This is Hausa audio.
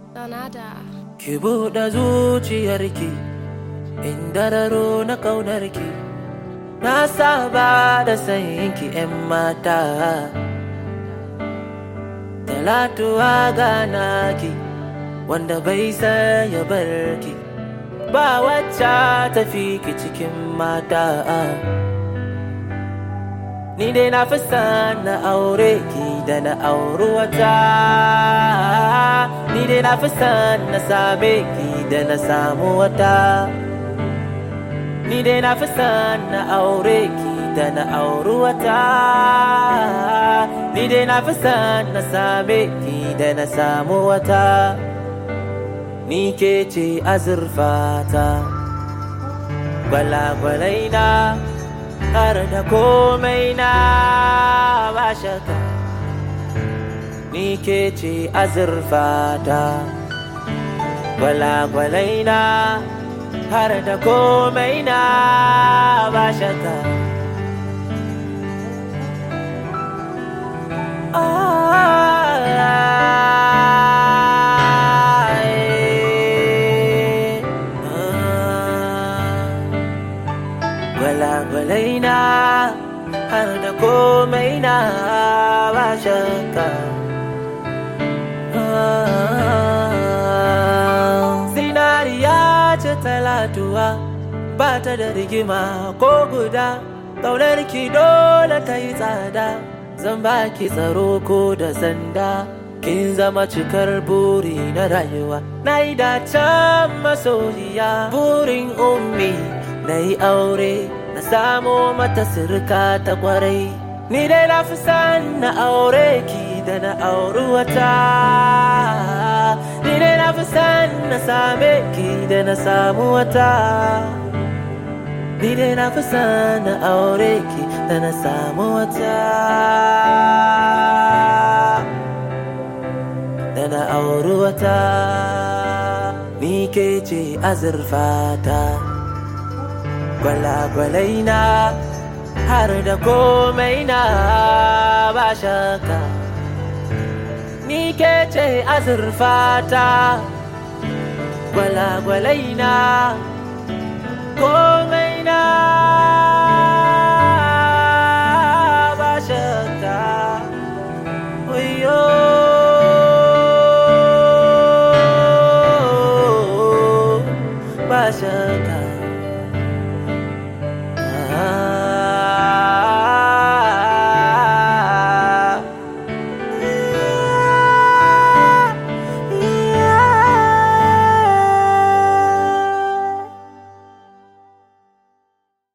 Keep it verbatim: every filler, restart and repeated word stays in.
Donada. Ki buɗe zuciyarki in dararo na ƙaunarki. Na saba da sanki 'yan mata. Talatuwa gana ki wanda bai san ya barki. Ba wacce tafi ki cikin mata. Ni dai na fi san na aure ki da na auri wata. Ni dai na fi san na same ki da na samu wata. Ni dai na fi san na aure ki da na auri wata. Ni dai na fi san na same ki da na samu wata. Ni ke ce azurfata, gwalagwalai na har da komai na ba shaka. Ni ke ce azurfata, gwalagwalai na har da komai na ba shaka. Gwalagwalai na har da komai na ba shakka. Zinariya ce talatuwa ba ta da rigima ko guda. Ƙaunarki dole ta yi tsada, zan baki tsaro ko da sanda. Kin zama cikar buri na rayuwa, na yi dacen masoyiya. Burin ummi na yi aure, na samo mata sirka ta kwarai. Ni dai na fi san na aure ki da na auri wata. Ni dai na fi san na same ki da na samu wata. Ni dai na fi san na aure ki da na samu wata. Da na auri wata. Ni ke ce azurfata, gwalagwalai na har da komai na ba shaka. Ni ke ce azurfata, gwalagwalai na komai na